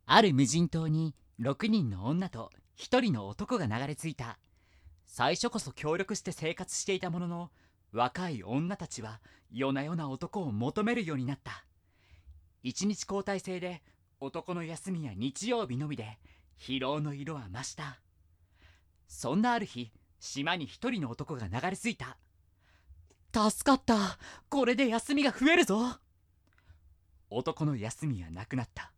ある無人島に6人の女と1人の男が流れ着いた。最初こそ協力して生活していたものの、若い女たちは夜な夜な男を求めるようになった。一日交代制で男の休みや日曜日のみで疲労の色は増した。そんなある日、島に1人の男が流れ着いた。助かった、これで休みが増えるぞ。男の休みはなくなった。